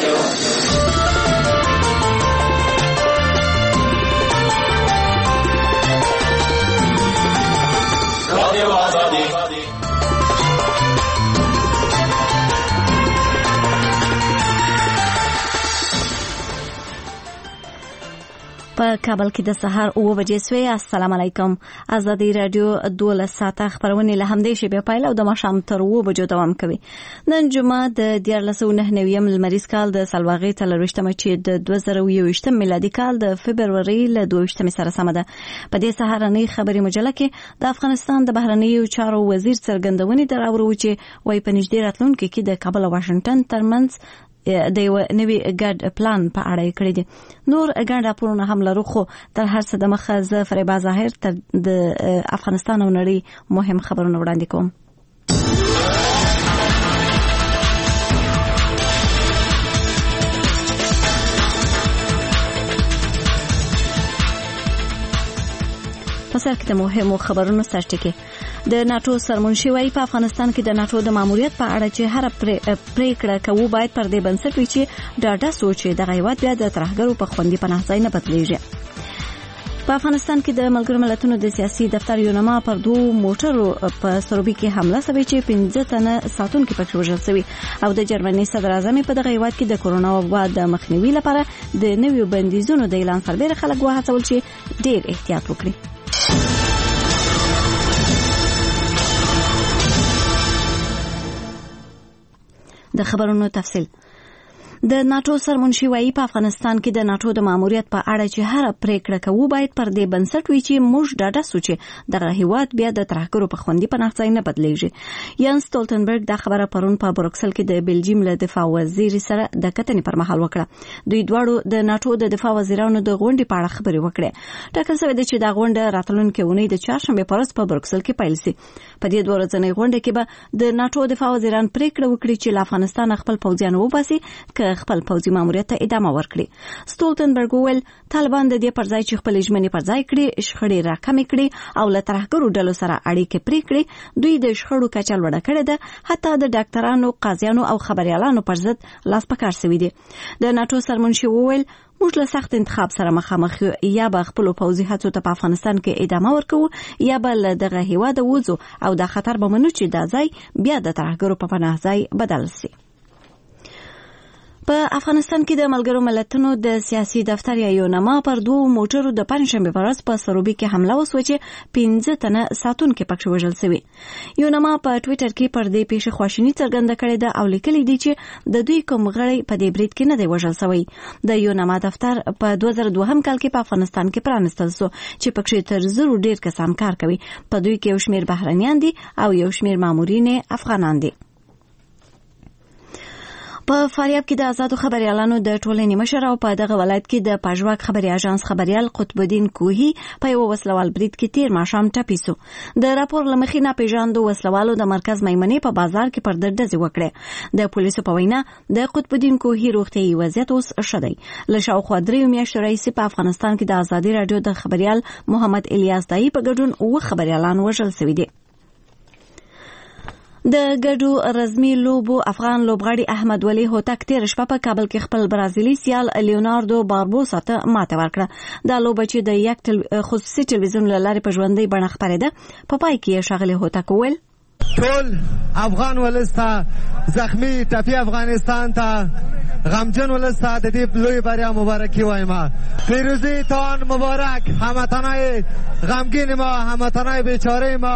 په کابل کې د سهار 9 بجې سوی. السلام علیکم. ازادي رادیو 12 ساعته خبرونه له همدې شی په لو د ماښام تر 9 بجو دوام کوي. نن جمعه د 1499 لمریز کال د سلواغې تلويشتمه چې د 2021 میلادي کال د فبرवरी له 22 سره سم ده. په دې سهارنۍ خبري مجله کې د افغانستان د بهرنیو چارو وزیر څرګندونې دراوړو چې وای په نږدې راتلونکو کې د کابل او واشنگټن ترمنځ د یو نوي ګډ پلان په اړه کړی دي. نور ګډ راپورونه هم لرو، خو تر هر څه د مخه ز فریبا ظاهر تر د افغانستان او نړۍ مهم خبرونه وړاندې کوم. پسر کې د مهمو خبرونو سرټکی. د ناتو سرمنشي وايي په افغانستان کې د ناتو د ماموریت په اړه چې هر پریکړه کوي باید پر دې بنسټ وي چې ډاډه سوچي د غیوات بیا د ترهګرو په خوندي پناه ځای نه بدلیږي. په افغانستان کې د ملګرو ملتونو د سیاسي دفتر یونما پر 2 موټرو په سروبي کې حمله شوې چې 15 تنه ساتونکو پکې وژل شوي او د جرمني صدر اعظم په دغه هیواد کې د کورونا وبا د مخنیوي لپاره د نویو بندیزونو د اعلان سربېره خلک وهڅول چې ډېر احتیاط وکړي. د خبرونو تفصیل. د ناتو سرمنشي وايي په افغانستان کې د ناتو د ماموریت په اړه چې هر پریکړه کوي باید پر دې بنسټ وي چې موږ ډاډه سوچي دغه هیواد بیا د ترهګرو په خوندي پناه ځای نه بدلیږي. یان سټولټنبرګ دا خبره پرون په بروکسل کې د بلجیم له دفاع وزیر سره د کتنې پر مهال وکړه. دوی دواړو د ناتو د دفاع وزیرانو د غونډې په اړه خبرې وکړې. ټاکل شوی دی چې دا غونډه راتلونکي اونۍ د چهارشنبه په ورځ په بروکسل کې پیل شي. په دې 2 ورځنۍ غونډه کې به د ناتو دفاع وزیران پریکړه وکړي چې له افغانستان خپل پوځیان وباسي که خپل پوځي ماموریت ته ادامه ورکړي. سټولټنبرګ ویل طالبان د دې پر ځای چې خپل ژمنې پر ځای کړي، شخړې راکمې کړي او له ترهګرو ډلو سره اړیکې پرې کړي، دوی د شخړو کچه لوړه کړې ده. حتی د ډاکټرانو، قاضیانو او خبريالانو پر ضد لاس پکار شوی دی. د ناتو سرمنشي ویل موږ له سخت انتخاب سره مخامخ یا به خپل پوځي هڅو ته په افغانستان کې ادامه ورکوو یا به له دغه هیواد وځو او دا خطر به منو چې دا ځای بیا د ترهګرو په پناه ځای بدل شي. په افغانستان کې د ملګرو ملتونو د سیاسي دفتر یا یونما پر 2 موټرو د پنځشنبه په ورځ په سروبي کې حمله وسوه چې 15 تنه ساتونکو پکې وژل شوي. یونما په ټوئیټر کې پر دې پیښې خواشیني څرګنده کړې ده او لیکلي دي چې د دوی کوم غړي په دې برید کې نه دی وژل شوی. د یونما دفتر په 2002 کال کې په افغانستان کې پرانستل شو چې پکې تر 100 ډیر کسان کار کوي. په دوی کې یو شمېر بهرنیان دي او یو شمېر مامورین افغانان دي. په فاریاب کې د آزادو خبريالانو د ټولنې مشر او په دغه ولایت کې د پاژواک خبري اژانس خبريال قطب الدین کوهی په یو وسلوال برید کې تیر ماښام ټپي شو. د راپور لمخې نه پیژاندو وسلوالو د مرکز میمنې په بازار کې پر ډزې وکړې. د پولیسو په وینا د قطب الدین کوهی روغتیايي وضعیت اوس ښه دی. له شاوخوا 3 میاشتو راهیسې په افغانستان کې د آزادي رادیو د خبريال محمد الیاس دای په ګډون 9 خبريالان وژل شوي دي. د ګډو رزمي لوبو افغان لوبغاړي احمد ولی هوتک تیر شپه په کابل کې خپل برازیلي سیال لیوناردو باربوسا ته ماته ورکړه. دا لوبه چې د یک خصوصي ټلویزیون له لارې په ژوندۍ بڼه خپرېده په پای کې شاغلي هوتک وویل ټول افغان ولسته زخمی ټپي افغانستان ته غمجن ولسته د دې لوی بریا مبارکي وایم. پیروزی تان مبارک هموطنای غمگین ما، هموطنای بیچاره ما.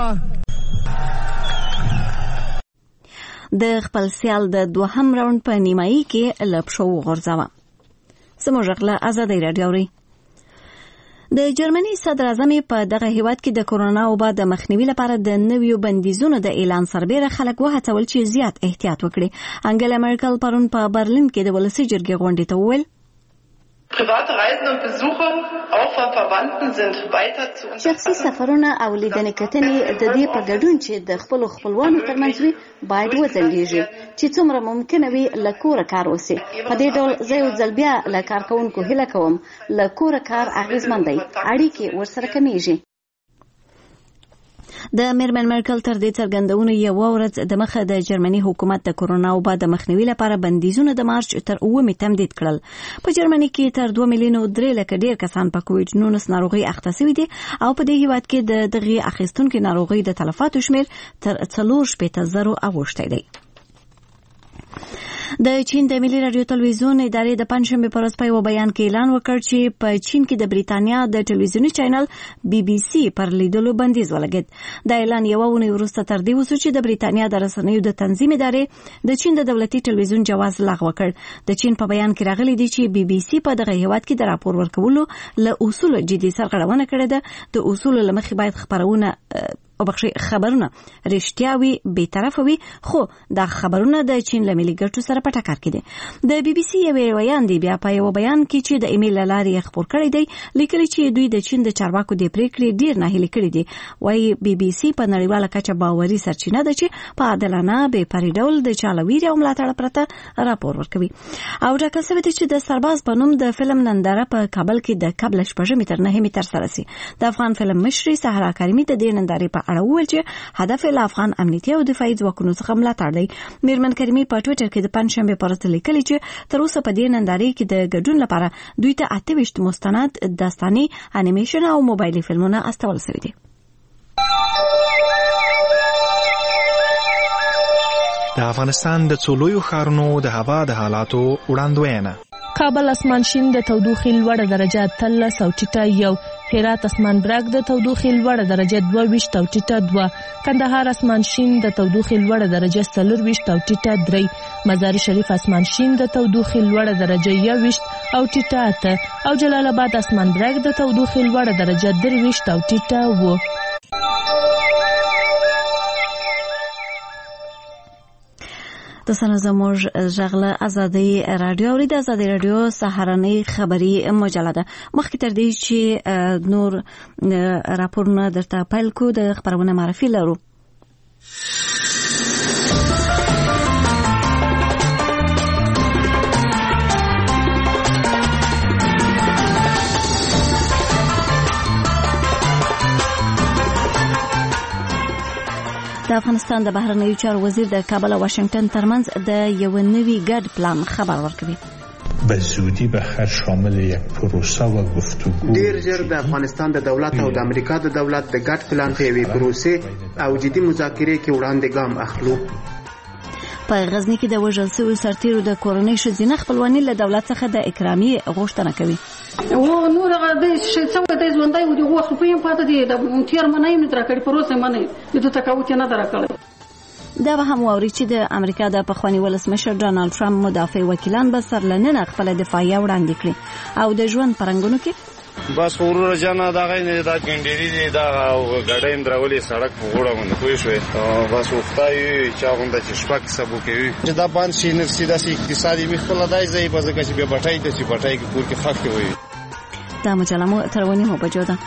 د خپل سیال د 2م راوند په نیمایي کې لپ شو غورځاوه. سمو ژغله آزادۍ رادیو. د جرمني صدر اعظم په دغه هیواد کې د کورونا وبا د مخنیوي لپاره د نویو بندیزونو د اعلان سربېره خلک وهڅول چې زیات احتیاط وکړي. انګلا مرکل پرون په برلین کې د ولسي جرګې غونډې ته وویل private Reisen und Besuche auch von Verwandten sind weiter zu unterstützen. شخصي سفرونه او لیدنې کتنې د دې په ګډون چې د خپل خپلوانو ترمنځ وي باید وځنډیږي چې څومره ممکنه وي له کوره کار وسی. په دې ډول زه یو ځل بیا له کارکونکو هیله کوم له کوره کار اغیزمن دی، اړیکې ورسره کمیږي. د میرمن مرکل تر دې څرګندونو یو ورځ د مخه د جرمني حکومت د کورونا وبا د مخنیوي لپاره بندیزونه د مارچ تر 9 تمدید کړل. په جرمني کې تر 2 میلیون 3 لک ډیر کسان په کووډ-19 ناروغي اخته شوي دي او په دې هیواد کې د دغه اخیستونکو ناروغي د تلفاتو شمیر تر 4,000 اوښتی دی. د چین د ملي رادیو تلویزیون ادارې د پنځشنبه پر ورځ په یو بیان کې اعلان وکړ چې په چین کې د بریتانیا د ټلویزیوني چینل BBC پر لیدلو بندیز ولګید. دا اعلان یو ونه وروسته تر دې وسو چې د بریتانیا د رسنیو د تنظیم ادارې د چین د دولتي ټلویزیون جواز لغوه کړ. د چین په بیان کې راغلي دي چې BBC په دغه هیواد کې د راپور ورکولو له اصول جدي سرغړونه کړې ده. د اصول لمخې باید خبرونه رښتیاوي به طرفه وي، خو دا خبرونه د چین له ملي ګټو سره په ټکر کې دي. د BBC یو ویان دی بیا په یو بیان کې چې د ایمیل لارې خبر کړی دی لیکلي چې دوی د چین د چارواکو د پریکړې ډیر نه هلي کړی دي. وايي BBC په نړیواله کچه باوري سرچینه ده چې په عادلانه به پرې ډول د چالوویري او ملاتړ پرته راپور ورکوي. او ټاکل شوی دی چې د سرباز په نوم د فلم ننداره په کابل کې د قبل شپږ متر نه متر سره سي. د افغان فلم مشري صحرا کریمي د دې نندارې په اړه وویل چې هدف له افغان امنیتي او دفاعي ځواکونو څخه ملاتړ دی. میرمن کریمي په ټوئیټر کې د پنځشنبه پر ورځ لیکلي چې تر اوسه په دې نندارې کې د ګډون لپاره دوی ته 28 مستند داستاني انیمیشن او موبایلي فلمونه استول شوي دي. د افغانستان د څولویو ښارونو د هوا د حالاتو وړاندوینه. کابل اسمان شین د تودوخې لوړه درجه 13 او ټیټه 1، هرات اسمان برګ د تودوخې لوړه درجه 22 او ټیټه 2، کندهار اسمان شین د تودوخې لوړه درجه 24 او ټیټه 3، مزار شریف اسمان شین د تودوخې لوړه درجه 21 او ټیټه 8 او جلال آباد اسمان برګ د تودوخې لوړه درجه 23 او ټیټه 9. د سره زموږ ژغله ازادي رادیو او د ازادي رادیو سهارنۍ خبري مجله ده. مخکې تر دې چې نور راپورونه درته پیل کو د خبرونه معرفي لرو. د افغانستان د بهرنیو چارو وزیر د کابل او واشنگټن ترمنځ د یو نوي ګډ پلان خبر ورکوي. به زودی به هر شامل یک پروسه و گفتگو ډیر ژر د افغانستان د دولت او د امریکا د دولت د ګډ پلان په یوې پروسې او جدي مذاکرې کې وړاندې ګام اخلو. په غزنی کې د وژل شویو سرتیرو د کورنۍ ښځینه خپلواني له دولت څخه د اکرامي غوښتنه کوي. و نور غدې چې څنګه د ژوندۍ و دغه خپلین پاتې دي د تیر منای نه درکړي پروسه منای د تکاوت نه درکړي. دا به هم ووري چې د امریکا د پخوانی ولسمشر ډانلډ ټرمپ مدافع وکیلان به سرلننه خپل دفاعي وړاندې کړي او د ژوند پرنګونو کې بس ورور جنا دا غي دا ګنډيري دي دا غډایم درولې سړک په غوړه باندې کوی شوې بس وختای چې هغه د شپک سبو کوي چې دا باندې شي نفسي داسې اقتصادي مخکله دای ځای په ځکه چې به بټای ته چې بټای کې کور کې خاص وي. دا مجله مو ترونی مو بجوده.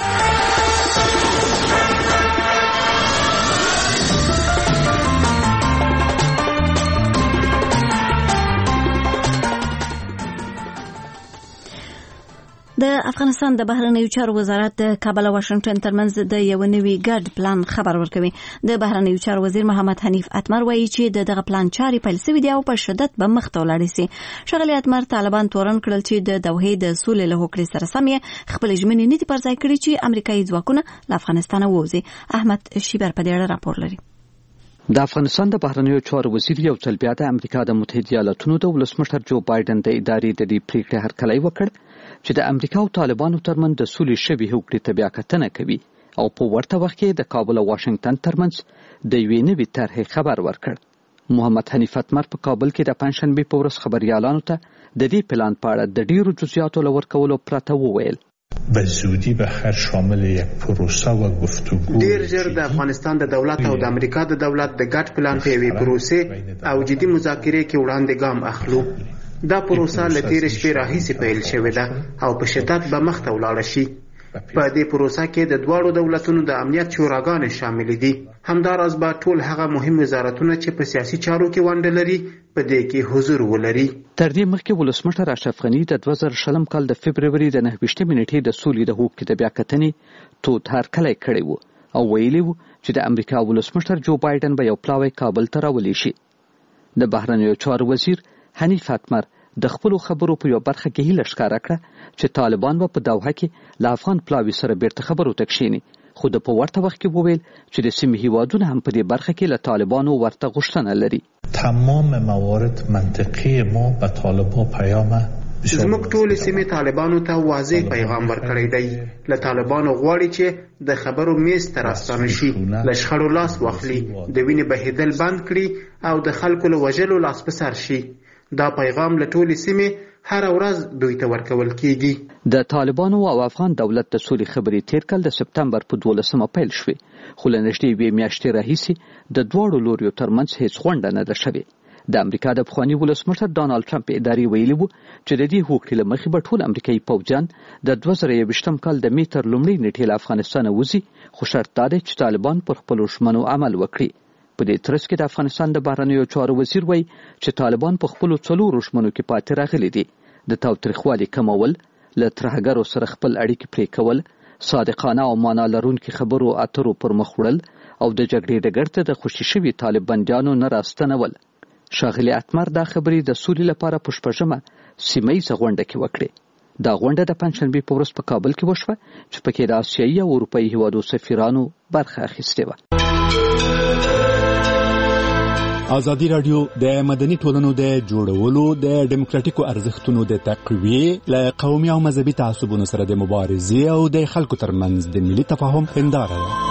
د افغانستان د بهرنیو چارو وزارت د کابل او واشنگټن ترمنځ د یو نوي ګډ پلان خبر ورکوي. د بهرنیو چارو وزیر محمد حنیف اتمر وایي چې دغه پلان چاري پیل شوی دی او په شدت به مخ ته ولاړ شي. ښاغلی اتمر طالبان تورن کړل چې د دوحې د سولې له هوکړې سره سم یې خپل ژمنې نه دي پر ځای کړې چې امریکایي ځواکونه له افغانستان ووځي. احمد شیبر په دې اړه راپور لري. د افغانستان د بهرنیو چارو وزیر یو ځل بیا د امریکا د متحده ایالاتونو د ولسمشر جو بایدن د ادارې د دې پریکړې هرکلی وکړ چې د امریکا او طالبانو ترمنځ د سولې شوې هوکړې ته بیا کتنه کوي او په ورته وخت کې د کابل او واشنگټن ترمنځ د یوې نوې طرحې خبر ورکړ. محمد حنیف اتمر په کابل کې د پنځشنبې په ورځ خبریالانو ته د دې پلان په اړه د ډیرو جزئیاتو لورکولو پرته وویل. به زودی به هر شامل یک پروسه و گفتگو ډیر ژر د افغانستان د دولت او د امریکا د دولت د ګډ پلان په یوې پروسې او جدي مذاکرې کې وړاندې ګام اخلو. دا پروسه له تیرې شپې راهیسې پیل شوې ده او په شدت به مخ ته ولاړه شي. په دې پروسه کې د دواړو دولتونو د امنیت شوراګانې شامل دي. همداراز به ټول هغه مهم وزارتونه چې په سیاسي چارو کې ونډه لري په دې کې حضور ولري. تر دې مخکې ولسمشر اشرف غني د 2020 کال د فبرवरी د 9 نیټې د سولې د هوکړې د بیا کتنې تود هرکلی کړی و او ویلي وو چې د امریکا ولسمشر جو بایدن به یو پلاوی کابل ته راولی شي. د بهرنیو چارو وزیر حنیف اتمر د خپلو خبرو په یو برخه کې هیله ښکاره کړه چې طالبان به په دوحه کې له افغان پلاوي سره بیرته خبرو ته کښیني، خو د په ورته وخت کې وویل چې د سیمې هیوادونه هم په دې برخه کې له طالبانو ورته غوښتنه لري. تمام موارد منطقی ما به طالبان پیام زموږ ټولې سیمې طالبانو ته واضح پیغام ورکړی دی. له طالبانو غواړي چې د خبرو میز ته راستانه شي، له شخړو لاس واخلي، د وینې بهېدل بند کړي او د خلکو له وژلو لاس په سر شي. دا پیغام له ټولې سیمې هر ورځ دوی ته ورکول کیږي. د طالبانو او افغان دولت د سولې خبرې تیر کال د سپتمبر په 12 پیل شوې، خو له نږدې 2 میاشتې راهیسې د دواړو لوریو ترمنځ هیڅ غونډه نه ده شوې. د امریکا د پخواني ولسمشر ډانالډ ټرمپ ادارې ویلي وو چې د دې هوکړې له مخې به ټول امریکایي پوځیان د 2021 کال د مې تر لومړۍ نیټې له افغانستانه وځي، خو شرط دا دی چې طالبان پر خپلو ژمنو عمل وکړي. په دې ترڅ کې د افغانستان د بهرنیو چارو وزیر وایي چې طالبان په خپلو 4 ژمنو کې پاتې راغلي دي: د تاوتریخوالي کمول، له ترهګرو سره خپل اړیکې پرې کول، صادقانه او معنا لرونکي خبرو اترو پر مخ وړل او د جګړې ډګر ته د خوشي شوي طالب بندیانو نه راستنول. ښاغلي اتمر دا خبرې د سولې لپاره په 6مه سیمهییزه غونډه کې وکړې. دا غونډه د پنجشنبې په ورځ په کابل کې وشوه چې پکې د آسیایي او اروپایي هیوادو سفیرانو برخه اخیستې وه. ازادي راډیو د مدني ټولنو د جوړولو، د ډیموکراتیکو ارزښتونو د تقویې، له قومي او مذهبي تعصبونو سره د مبارزې او د خلکو ترمنځ د ملي تفاهم هنداره ده.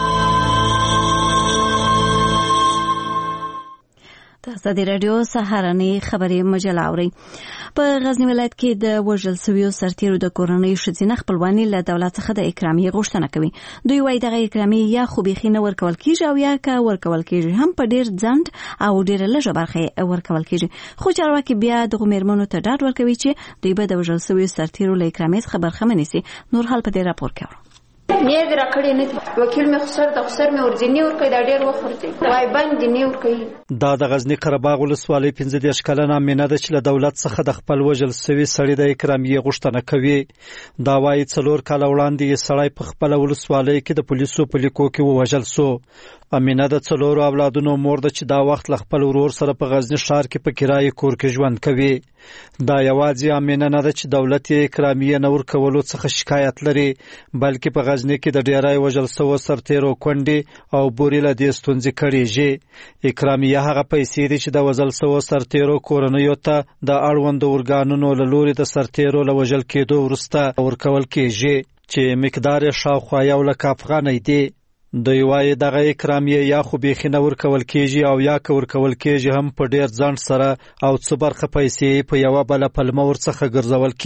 د ازادي راډیو سهارنۍ خبرې مجله اورئ. په غزنی ولایت کې د وژل شویو سرتیرو د کورنۍ ښځینه خپلوانې له دولت څخه د اکرامیې غوښتنه کوي. دوی وایي دغه اکرامیې یا خو بیخي نه ورکول کیږي او یا که ورکول کیږي هم په ډیر ځنډ او ډیره لږه برخه ورکول کیږي. خو چارواکي بیا دغه میرمنو ته ډاډ ورکوي چې دوی به د وژل شویو سرتیرو له اکرامیې څخه برخمن نشي. نور حال په دې راپور کې نیغ راکړی نه وکیل مې خسر د خسر مې ورځنی ورکړي دا ډیر وخت ورته وای باندې نه ورکړي. دا د غزنی قره باغ ولسوالۍ 15 کلنه مینه ده چې له دولت څخه د خپل وژل شوي سړي د اکرامیې غوښتنه کوي. دا وایي 4 کاله وړاندې یې سړی په خپل ولسوالۍ کې د پولیسو په لیکو کې ووژل شو. امینه د 4 اولادونو مور ده چې دا وخت له خپل ورور سره په غزنی ښار کې په کرایه کور کې ژوند کوي. دا یوازې امینه نه ده چې دولت یې اکرامیې نه ورکولو څخه شکایت لري، بلکې په غزنی کې د ډیری وژل شوو سرتیرو کونډې او بورې له دې ستونزې کړېږي. اکرامیه هغه پیسې دي چې د وژل شوو سرتیرو کورنیو ته د اړوندو ارګانونو له لوري د سرتیرو له وژل کېدو وروسته ورکول کېږي، چې مقدار یې شاوخوا 1 لک افغانۍ دی. دوی وایي دغه اکرامیه یا خو بیخي نه ورکول کېږي او یا که ورکول کېږي هم په ډیر ځنډ سره او څه برخه پیسې په یوه بله پلمه ورڅخه ګرځول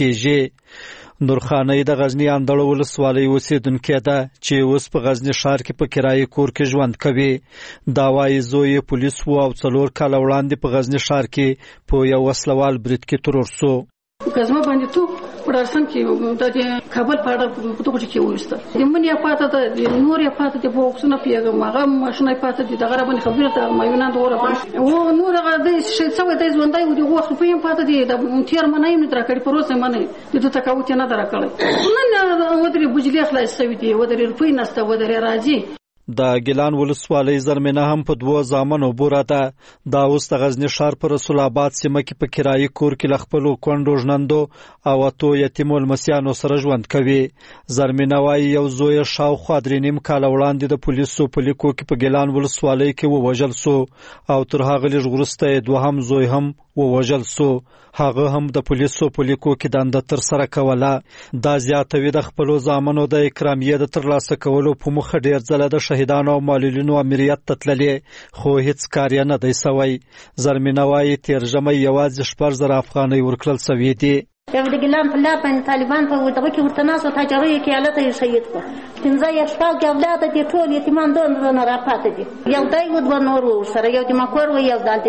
کېږي. نورخانۍ د غزنی اندړو ولسوالۍ اوسېدونکې ده چې اوس په غزنی ښار کې په کرایه کور کې ژوند کوي. دا وایي زوی یې پولیس و او 4 کاله وړاندې په غزنی ښار کې په یو وسلوال برید کې ترور شو. ګزمه باندې تو پړارسن کې د کابل په اړه په توګه کې وښته د منیا پاته د نور یې پاته د بوکسونه پیغام هغه ماشینای پاته د دغه باندې خبره ته مایونه دوره او نور هغه د شې څو د ژوندۍ و د وخت په پاته د تیر منای نه درکړي پروسه منای د تکاوت نه درکړي نن ودري بجلی خلاص شوی دی ودري روپی نسته ودري راځي. د ګیلان ولسوالۍ زرمینه هم په 2 زامنو بوره ده. دا اوس د غزنی ښار په رسول آباد سیمه کې په کرایه کور کې له خپلو کونډو ژنندو او 8 یتیمو لمسیانو سره ژوند کوي. زرمینه وایي یو زوی یې شاوخوا 3.5 کاله وړاندې د پولیسو په لیکو کې په ګیلان ولسوالۍ کې ووژل شو او تر هغه لږ وروسته یې 2 زوی هم ووژل شو. هغه هم د پولیسو په لیکو کې دنده ترسره کوله. دا زیاتوي د خپلو زامنو د اکرامیې د ترلاسه کولو په موخه ډیر ځله د شهیدانو او معلولینو امریت ته تللې، خو هیڅ کار یې نه دی سوی. زرمینه وایي تیر ژمی یوازې 4,000 افغانۍ ورکړل سوي دي. یو د ګیلان په لار باندې طالبان په دغه کې ورته ناست تاجرۍ کې حالت یې شهید کړ. 15 شپږ اولاد دي ټول یتیمان دونه راپاتې دي. یو دی و 2 نور سره یو د مکور و یو د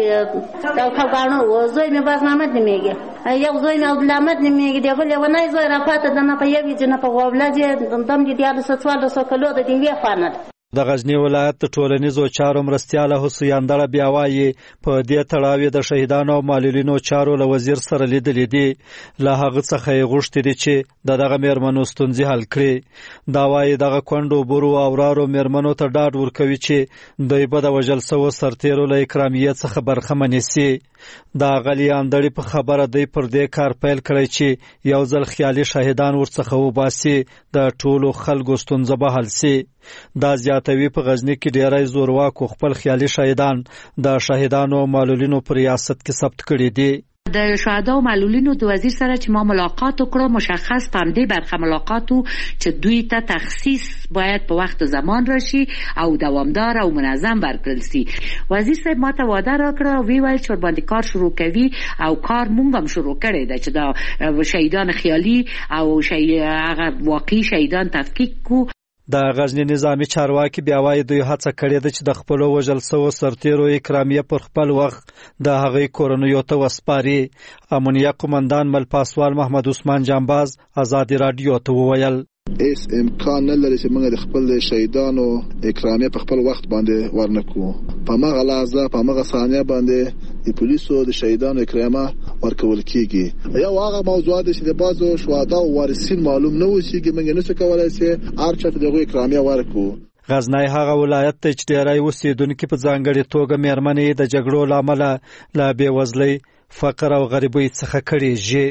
کاغانو و زوی مې باز محمد نمیږي یو زوی مې عبدالحمد نمیږي دغه لیونی زوی راپاتې د نه په یوې نه په غوبلځ دم دي د 14 کلو د دی وی خانه د غزنی ولایت د ټولنیزو چارو مرستیاله حسین دړه بیا وایي په دې تړاو د شهیدانو او معلولینو چارو له وزیر سره لیدلې دي له هغه څخه یې غوښتي دي چې دغه میرمنو ستونزې حل کړي دا وایي دغه کونډو برو او ورارو میرمنو ته ډاډ ورکوي چې دوی به د وژل سوو سرتیرو له اکرامیې څخه برخمن سي دا غلی اندړي په خبره دی پر دې کار پیل کړی چې یو ځل خیالي شهیدان ورڅخه وباسي د ټولو خلکو ستونزه به حل سي دا زیاتوي په غزنی کې ډیری زورواکو خپل خیالي شهیدان د شهیدانو معلولینو پر ریاست کې ثبت کړي دي د شهدا او معلولینو د وزیر سره چې ما ملاقات وکړو مشخص پاندې برخه ملاقاتو چې دوی ته تخصیص باید په وخت و زمان راشي او دوامدار او منظم ورکړل شي وزیر صاحب ما ته وعده راکړه وی ویل چې باندې کار شروع کوي او کار مونږ هم شروع کړی دی چې دا شهیدان خیالي او هغه واقعي شهیدان تفکیک کو د غزنی نظامی چارواکي بیا وایي دوی هڅه کړې ده چې د خپل وژل سوو سرتیرو اکرامیه پر خپل وخت د هغې کورنیو ته وسپاري امنیه قومندان مل پاسوال محمد عثمان جانباز ازادي رادیو ته وویل اس امکان نه لري چې موږ د خپل شهیدانو اکرامیه په خپل وخت باندې ورنکو په مغه لحظه په مغه ثانیه باندې د پولیسو د شهیدانو اکرامه ورکول کیږي یو هغه موضوعات چې د بازو شهدا او وارثین معلوم نه وسی چې موږ نه څه کولای شي ارچته دغه اکراميه ورکو غزنی هغه ولایت ته چې ډیری اوسیدونکو په ځانګړي توګه میرمنې د جګړو لامل لا بیوزلۍ فقر او غریبۍ څخه کړيږي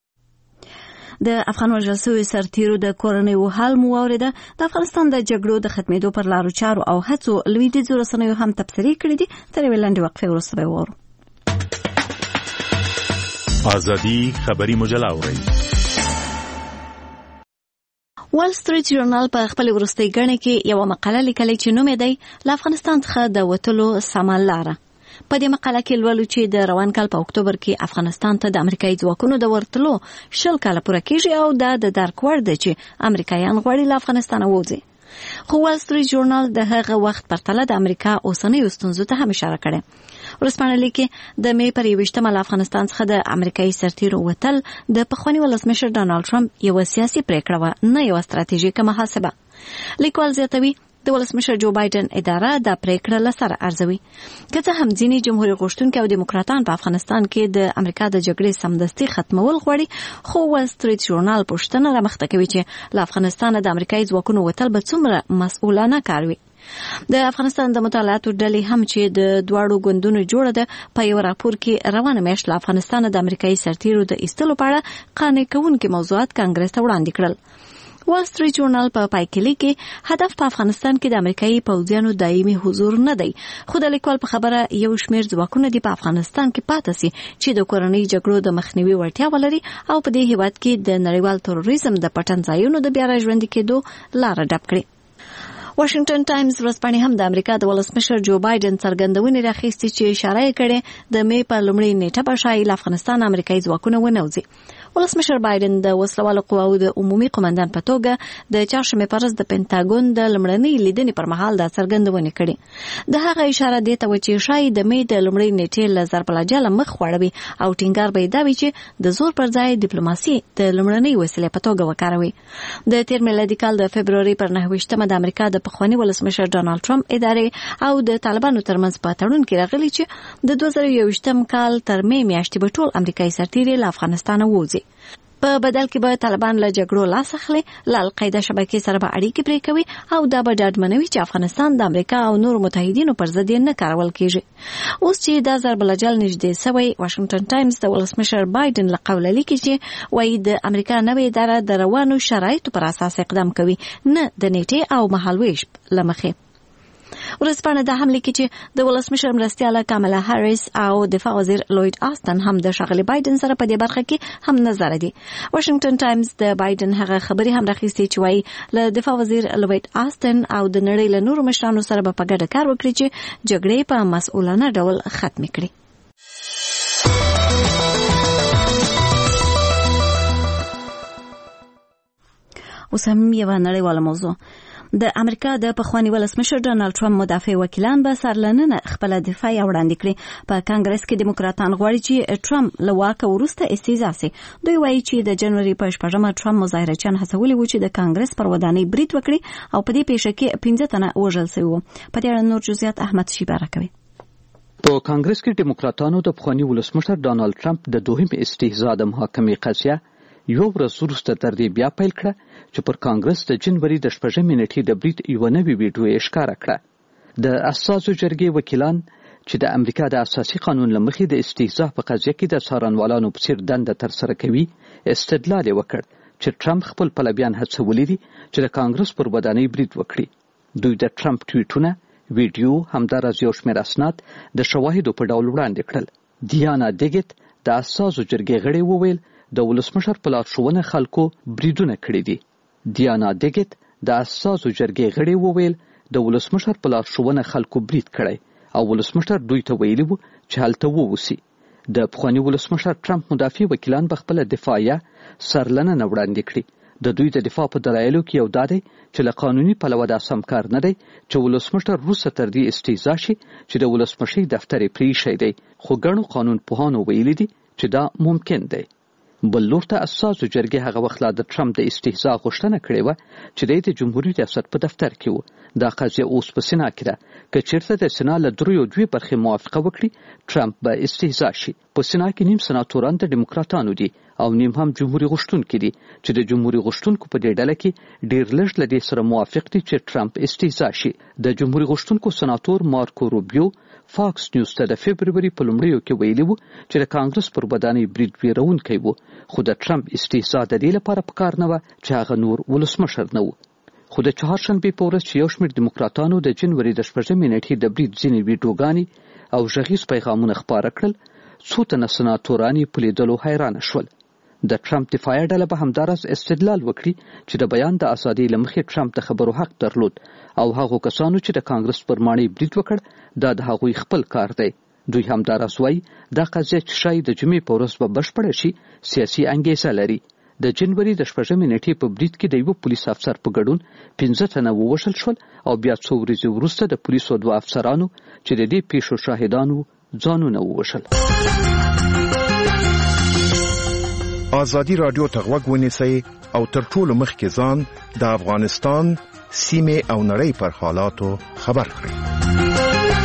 د افغان وژل شویو سرتیرو د کورنیو حال مو واورېده د افغانستان د جګړو د ختمېدو پر لارو چارو او هڅو لویدیځو رسنیو هم تبصرې کړې دي تر یوې لنډې وقفې وروسته به وورو ازادي خبري مجله اورئ وال سټریټ ژورنال په خپل وروستۍ غڼې کې یو مقاله لیکلې چې نوم یې دی له افغانستان څخه د وتلو سمه لاره په دې مقاله کې لولو چې د روان کال په اکتوبر کې افغانستان ته د امریکایي ځواکونو د ورتلو 10 کاله پوره کېږي او دا د درک وړ دی چې امریکایان غواړي له افغانستانه ووځي خو وال سټریټ ژورنال د هغه وخت پرتله د امریکا اوسنیو ستونزو ته هم اشاره کړې ورسپانه لیکي د مې پر 21 له افغانستان څخه د امریکایي سرتیرو وتل د پخواني ولسمشر ډانلډ ټرمپ یو سیاسي پریکړه و نه یو ستراتیژیکه محاسبه لیکوال زیاتوي د ولسمشر جو بایدن اداره د پریکړه لسره ارزوي که څه هم ځینې جمهوریت غوښتونکي او دیموکراتان په افغانستان کې د امریکا د جګړې سمدستي ختمول غواړي خو وال سټریټ ژورنال پوښتنه رامخته کوي چې له افغانستان د امریکایي ځواکونو وتل به څومره مسؤلانه کار وي د افغانستان د مطالعاتو ډلې هم چې د دواړو ګوندونو جوړه ده په یو راپور کې روانه میاشت له افغانستان د امریکایي سرتیرو د ایستلو په اړه قانع کوونکي موضوعات کانګرس ته وړاندې کړل وال سټریټ ژورنال په پای کې لیکي هدف په افغانستان کې د امریکایي پوځیانو دایمي حضور نه دی خو د لیکوال په خبره یو شمېر ځواکونه دي په افغانستان کې پاتې سي چې د کورنۍ جګړو د مخنیوي وړتیا ولري او په دې هیواد کې د نړیوال تروریزم د پټن ځایونو د بیا راژوندي کېدو لاره ډب کړي واشنگټن ټایمز ورځپاڼې هم د امریکا د ولسمشر جو بایدن څرګندونې راخیستې چې اشاره یې کړې د مې په لومړۍ نیټه به شایي له افغانستان امریکایي ځواکونه ونوځي ولسمشر بایدن د وسلوالو قواو د عمومي قومندان په توګه د چهارشنبې په ورځ د پینټاګون د لومړنۍ لیدنې پر مهال دا څرګندونې کړې د هغه اشاره دې ته و چې شایي د مې د لومړۍ نیټې له ضرب العاجله مخ واړوي او ټینګار به یې دا وي چې د زور پر ځای ډیپلوماسي د لومړنۍ وسیلې په توګه وکاروي د تیر میلادي کال د فبروري پر 9 د امریکا د پخواني ولسمشر ډانلډ ټرمپ ادارې او د طالبانو ترمنځ په تړون کې راغلي چې د 2021 کال تر مې میاشتې به ټول امریکایي سرتیري له افغانستانه ووځي په بدل کې به طالبان له جګړو لاس اخلي له القاعده شبکې سره به اړیکې پرې کوي او دا به ډاډمنوي چې افغانستان د امریکا او نور متحدینو پر ضد نه کارول کیږي اوس چې دا ضرب العاجل نږدې سوی واشنگټن ټایمز د ولسمشر بایدن له قوله لیکي چې وایي د امریکا نوې اداره د روانو شرایطو پر اساس اقدام کوي نه د نیټې او مهالویش لمخې ورځپاڼه دا هم لیکي چې د ولسمشر مرستیاله کاملا هاریس او دفاع وزیر لوید آستن هم د ښاغلي بایدن سره په دې برخه کې هم نظر دي واشنگټن ټایمز د بایدن هغه خبري هم راخیستې چې وایي له دفاع وزیر لوید آستن او د نړۍ له نورو مشرانو سره په ګډه کار وکړي چې جګړې په مسؤلانه ډول ختم کړي اوس هم یو نړیواله موضوع د امریکا د پخوانی ولسمشر ډانلډ ټرمپ مدافع وکیلان به سرلننه خپل دفاع وړاندې کړي. په کانګرس کې دیموکراتان غواړي چې ټرمپ له واکه وروسته استیزا شي. دوی وایي چې د جنوري په 8مه ټرمپ مظاهرچیان هڅولي وو چې د کانګرس پر ودانۍ برید وکړي او په دې پیښه کې 15 تنه وژل شوي وو. په دې اړه نور جزئیات احمد شیبه راکوي. په کانګرس کې دیموکراتانو د پخوانی ولسمشر ډانلډ ټرمپ د دوهم استهزاء د محاکمې قضیه یو ورځ وروسته تر دې بیا پیل کړه چې پر کانګرس د جنوري د 8مې نیټې د برید یو نوی ویډیو یې ښکاره کړه. د اساسو جرګې وکیلان چې د امریکا د اساسي قانون له مخې د استهزاء په قضیه کې د څارنوالانو په څیر دنده ترسره کوي استدلال وکړ چې ټرمپ خپل پلویان هڅولي دي چې د کانګرس پر ودانۍ برید وکړي. دوی د ټرمپ ټویټونه، ویډیو همداراز یو شمېر اسناد د شواهدو په ډول وړاندې کړل. دیانا دیګت د اساسو جرګې غړي وویل د ولسمشر په لارښوونه خلکو بریدونه کړي دي. دیانا دیګت د اساسو جرګې غړي وویل د ولسمشر په لارښوونه خلکو برید کړي او ولسمشر دوی ته ویلي وو چې هلته ووسی. د پخوانی ولسمشر ټرمپ مدافع وکیلان به خپل دفاع سرلننه وړاندې کړي. د دوی د دفاع په دلایلو کې یو دا دی چې له قانوني پلوه دا سم کار نه دی چې ولسمشر وروسته تر دې استیزا شي چې د ولسمشۍ دفتر یې پرېښی دی، خو ګڼو قانون پوهانو ویلي دي چې دا ممکن دی. بل لور ته اساسو جرګې هغه وخت لا د ټرمپ د استهزاء غوښتنه کړې وه چې د جمهوریت ریاست په دفتر کې و. دا قضیه اوس په سنا کې ده. که چېرته د سنا له 3 برخې موافقه وکړي ټرمپ به استهزاء شي. په سنا کې نیم سناتوران د ډیموکراتانو دي او نیم هم جمهوریت غوښتونکي دي چې د جمهوریت غوښتونکو په دې ډله کې ډېر لږ له دې سره موافق دي چې ټرمپ استهزاء شي. د جمهوریت غوښتونکو سناتور مارکو روبیو فاکس نیوز ته د فبروري په لومړیو کې ویلي وو چې د کانګرس پر ودانۍ برید ویرونکی وو، خو د ټرمپ استهزاء د دې لپاره پکار نه وه چې هغه نور ولسمشر نه و. خو د چهارشنبې په ورځ چې یو شمېر دیموکراتانو د جنوري د 8مې نیټې د برید ځینې ویډیوګانې او غږیز پیغامونه خپاره کړل، څو تنه سناتوران یې په لیدلو حیرانه شول. د ټرمپ دفاعي ډله به همداراز استدلال وکړي چې د بیان د ازادۍ له مخې ټرمپ د خبرو حق درلود او هغو کسانو چې د کانګرس پر ماڼۍ برید وکړ دا د هغوی خپل کار دی. دوی همداراز وایي دا قضیه چې ښایي د جمعې په ورځ به بشپړه شي سیاسي انګیزه لري. د جنوري د 8مې نیټې په برید کې د یوه پولیس افسر په ګډون 15 تنه ووژل شول او بیا څو ورځې وروسته د پولیسو 2 افسرانو چې د دې پیښو شاهدان وو ځانونه ووژل. آزادی رادیو ته غوږ ونیسئ او تر ټولو مخکې ځان د افغانستان سیمې او نړۍ پر حالاتو خبر کړئ.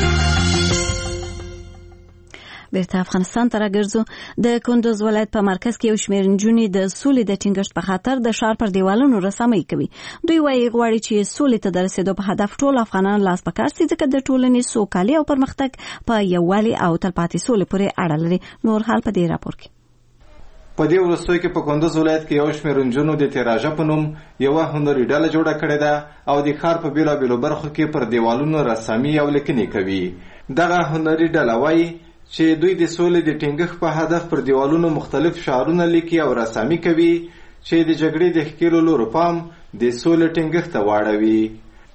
بیرته افغانستان ته راګرځو. د کندوز ولایت په مرکز کې یو شمېر نجونې د سولې د ټینګښت په خاطر د ښار پر دیوالونو رسامۍ کوي. دوی وایي غواړي چې سولې ته د رسېدو په هدف ټول افغانان لاس په کار سي، ځکه د ټولنې سوکالي او پرمختګ په یووالي او تلپاتې سولې پورې اړه لري. نور حال په دې راپور کې. په دې وروستیو کې په کندوز ولایت کې یو شمېر نجونو د تیراژه په نوم یوه هنري ډله جوړه کړې ده او د ښار په بېلابېلو برخو کې پر دیوالونو رسامي او لیکنې کوي. دغه هنري ډله وایي چې دوی د سولې د ټینګښت په هدف پر دیوالونو مختلف شعارونه لیکي او رسامي کوي چې د جګړې د ښکېلو لورو پام د سولې ټینګښت ته واړوي.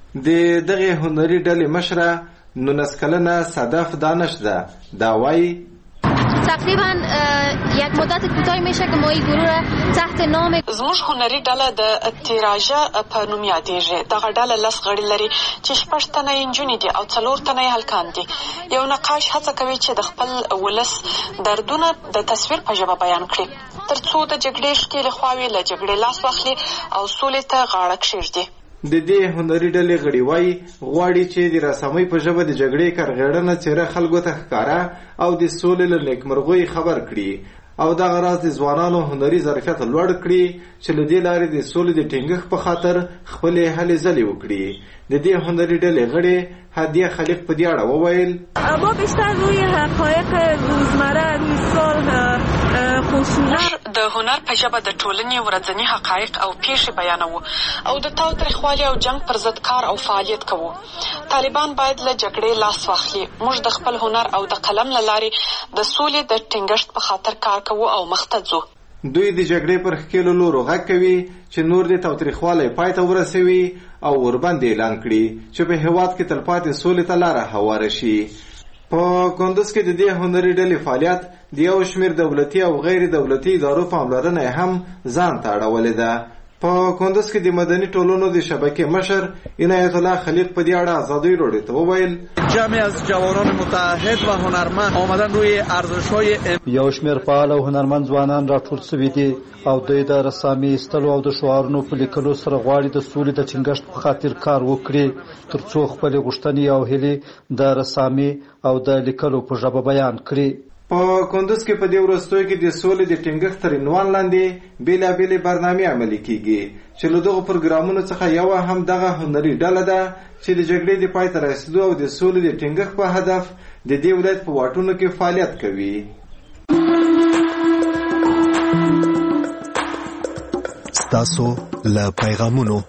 د دغې هنري ډلې مشره 19 کلنه صدف دانش ده. دا وایي تقریبا یک مدت کوتاهی میشه که ما این گروه را تحت نام زموږ هنري ډله د تیراژه په نوم یادیږي. دغه ډله 10 غړي لري چې 6 تنه یې نجونې دي او 4 تنه یې هلکان دي. یو نقاش هڅه کوي چې د خپل ولس دردونه د تصویر په ژبه بیان کړي تر څو د جګړې ښکېلې خواوې له جګړې لاس واخلي او سولې ته غاړه کښېږدي. د دې هنري ډلې غړي وایي غواړي چې د رسامۍ په ژبه د جګړې کرغېړنه څېره خلکو ته ښکاره او د سولې له نیکمرغۍ خبر کړي او دغه راز د ځوانانو هنري ظرفیت لوړ کړي چې له دې لارې د سولې د ټینګښت په خاطر خپلې هلې ځلې وکړي. د دې هنري ډلې غړي هدیه خلیق په دې اړه وویل ما بیشتر روی حقایق روزمره روی صلح خشونت د هنر په ژبه د ټولنې ورځني حقایق او پیښې بیانوو او د تاوتریخوالي او جنګ پر ضد کار او فعالیت کوو. طالبان باید له جګړې لاس واخلي. موږ د خپل هنر او د قلم له لارې د سولې د ټینګښت په خاطر کار کوو او مخته ځو. دوی د جګړې پر ښکېلو لورو غږ کوي چې نور د تاوتریخوالي پای ته ورسوي او ورباندې اعلان کړي چې په هېواد کې تلپاتې سولې ته لاره هواره شي. په کندوز کې د دې هنري ډلې فعالیت د یو شمېر دولتي او غیر دولتي ادارو پاملرنه هم ځان ته اړولې ده. په کندوز کې د مدني ټولنو د شبکې مشر عنایت الله خلیق په دې اړه آزادی رادیو ته وویل جمعی از جوانان متحد و هنرمند آمدن روی ارزش‌های یو شمېر فعال او هنرمند ځوانان راټول شوي دي او دوی د رسامي ایستلو او د شعارونو په لیکلو سره غواړي د سولې د ټینګښت په خاطر کار وکړي ترڅو خپلې غوښتنې او هیلې د رسامي او د لیکلو په ژبه بیان کړي. په کندوز کې په دې وروستیو کې د سولې د ټینګښت تر عنوان لاندې بېلابېلې برنامې عملي کیږي چې له دغو پروګرامونو څخه یوه هم دغه هنري ډله ده چې د جګړې د پای ته رسېدو او د سولې د ټینګښت په هدف د دې ولایت په واټونو کې فعالیت کوي. ستاسو له پیغامونو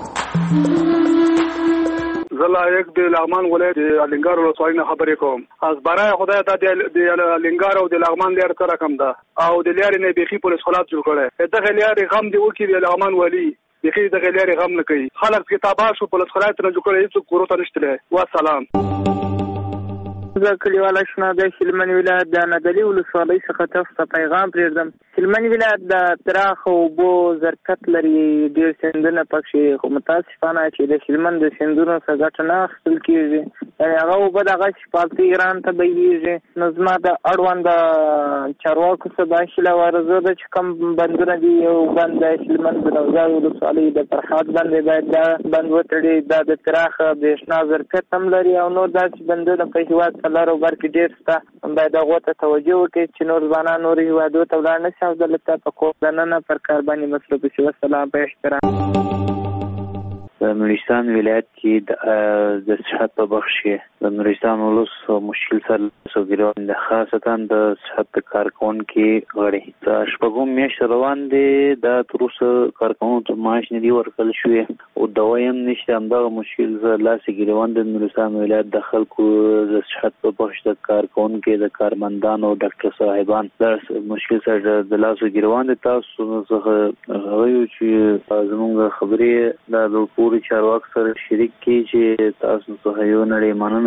زلا یک د لغمان ولایت د الینګار ولسوالۍ نه خبرې کوم. از برای خدای ته د الینګار او د لغمان لار سره کم ده او د لارې نه بيخي پولیس خلاص جوړ کړي. دغه لارې غم دی وکي د لغمان ولی بيخي دغه لارې غم نه کوي. خلک کتابه شو پولیس خلاص نه جوړ کړي هیڅ کوروته نشته. والسلام. زه کلیوال اشنا د سلمن ولایت د نادلی ولسوالۍ څخه تاسو ته پیغام پرېږدم. سلمن ولایت د پراخ اوبو ظرفیت لري، ډېر سیندونه پکې، خو متاسفانه چې د سلمن د سیندونو څخه ګټه نه اخیستل کېږي، یعنې هغه اوبه دغه شفافي ایران ته بهیږي. نو زما د اړوند چارواکو څخه دا هیله وارزو ده چې کوم بندونه دي، یو بند د سلمن د نوزاد ولسوالۍ د فرحات بند باید دا بند وتړي، دا د پراخ برېښنا ظرفیت هم لري او نور داسې بندونه په هېواد لارو بر کې ډېر شته، باید هغو ته توجه وکړي چې نور ځوانان نورو هېوادو ته ولاړ نه شي او دلته په کور دننه پر کار باندې مصروف شي. والسلام. په احترام. د نورستان ولایت کې د صحت په بخش کې د نورستان ولس مشکل سره سوګریوان د خاصتا د صحت کارکونکو غړي د شپږم میاشت روان دي د تروسه کارکونکو معاش نه دی ورکړل شوی او دوایم نشته. همدغه مشکل لاسه ګریوان د نورستان ولایت د خلکو د صحت په بخش د کارکونکو د کارمندانو او ډاکټر صاحبان د مشکل سره د لاسه ګریوان د تاسو څخه غوښتل چې زموږ خبرې د پور چارواک سره شریک کی چې تاسو څخه یو نړۍ مننه.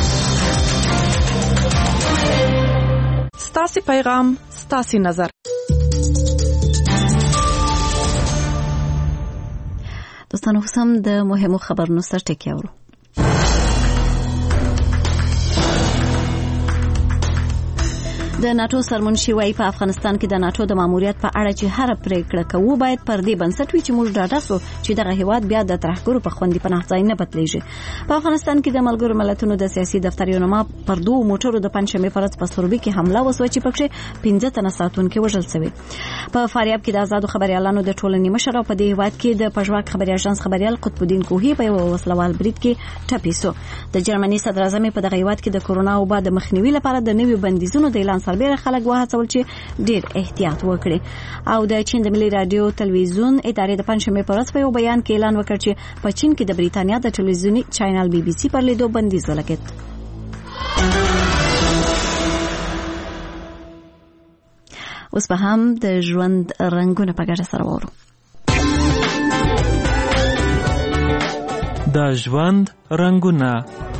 ستاسو پیغام ستاسو نظر. دوستانو هم د مهمو خبرونو سره ټکی اورو. د ناتو سرمنشي وايي په افغانستان کې د ناتو د ماموریت په اړه چې هر پریکړه کوو باید پر دې بنسټ وي چې موږ ډاډه سو چې دغه هیواد بیا د ترهګرو په خوندې پناه ځای نه بدلیږي. په افغانستان کې د ملګرو ملتونو د سیاسي دفتر یو نما پر دوه موټرو د پنځمې فرض په سروبي کې حمله وسوه چې پکې 15 تنه ساتونکو وژل شوی. په فاریاب کې د آزادو خبريالانو د ټولنې مشر او په دې هیواد کې د پژواک خبري اژانس خبريال قطب الدین کوهی په وسلوال برید کې ټپي شو. د جرمني صدر اعظم په دغه هیواد کې د کورونا وبا د مخنیوي لپاره د نوي بندیزونو د اعلان سربېره خلک وهڅول چې ډېر احتیاط وکړي. او د چین د ملي رادیو تلویزیون ادارې د پنځمې په ورځ په یو بیان کې اعلان وکړ چې په چین کې د بریتانیا د تلویزیوني چینل بي بي سي پر لیدو بندیز ولګېد. اوس به هم د ژوند رنگونه په ګډه سره وورو. د ژوند رنگونه.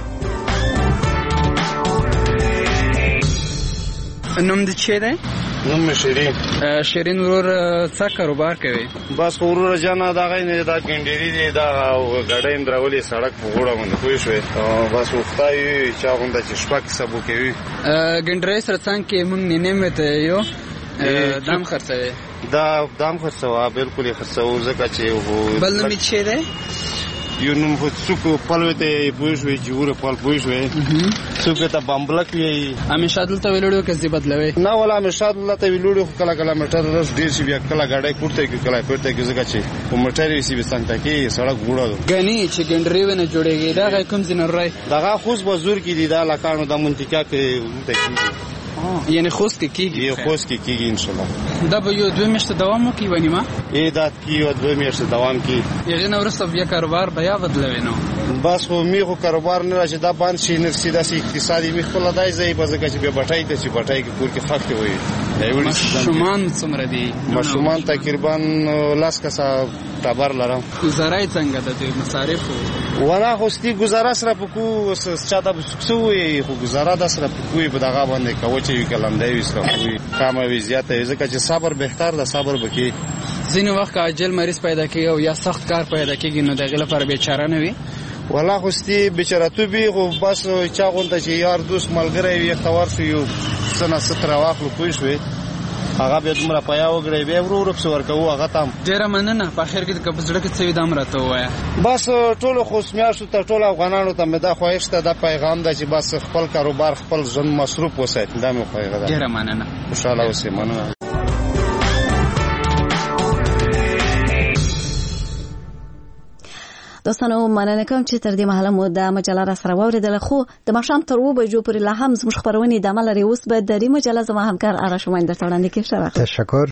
نوم د چی دی؟ نوم شیرین. شیرین ورور څه کاروبار کوي؟ بس ورور جانا دا غي نه دا ګنډيري دي دا غړې درولې سړک په غوړه باندې کوی شوې بس وختای چا غونډه چې شپک سبو کوي ګنډري سره څنګه کې موږ نه مته یو دام خرڅوي دا دام خرڅوا بالکل خرڅو زکه چې بل نوم چی دی؟ یو نوم خو څوک پلوته پوښوي چې ور پل پوښوي څوک ته بمبلک وي همیشه دلته ویلوړو کې زی بدلوي نه ولا همیشه دلته ویلوړو کله کله مټر رس ډیر شي بیا کله غاډي کوټه کې کله کوټه کې زګه چې کومټر وي سی بسنت کې سړک وړو غني چې ګنډري ونه جوړيږي دا کوم ځنه راي دغه خوش بزرګ کې دي دا لکانو د منطقه کې ته کیږي یعنی خوست کیږي خوست کیږي ان شاء الله دا به یو 2 میاشتې دوام وکړي ونی ما دا کیو 2 میاشتې دوام کی یغه نو ورسته بیا کاروبار بیا بدلوي نو بس خو میغه کاروبار نه راځي دا باندې شي نفسي داسې اقتصادي می خپل دای ځای په ځکه چې به بټای ته چې بټای کې کور کې خاطر وي شومان څومره دي مشومان تقریبا لاس کسا ټبر لرم زراي څنګه د مصارف ولا خو ستي گزاره سره پکو چاته بسوي خو گزاره د سره پکوي په دغه باندې کوچي وی کلم دی وسره کوي کامه وی زیاته ځکه چې صبر بهتر د صبر بکی ځینې وخت عاجل مریض پیدا کیږي او یا سخت کار پیدا کیږي نو دغه لپاره بیچاره نه وي ولا خو ستي بیچاره تو بي خو بس چا غونډه چې یار دوست ملګری وي اختوار شو یو سنه ستر واخلو کوی شوي هغه به دومره پیا وګړي به ورو څور کوو هغه تام ډیره مننه په اخر کې د کپسړه کې څه وي دام راته وایا بس ټولو خو سمیاشو ته ټول افغانانو ته مې دا خوښته د پیغام د چې بس خپل کاروبار خپل ژوند مصروف وساتي دا مې خوښه ده ډیره مننه خوشاله اوسئ مننه دوستانو مننه کوم چې تر دې مهاله مو د مجله را سره واوریدل خو د ماښام تر 2 بجو پورې لا هم زموږ خبرونه د عمل لري اوس به د دې مجله زما همکار آرش وایندر وړاندې کوي. تشکر.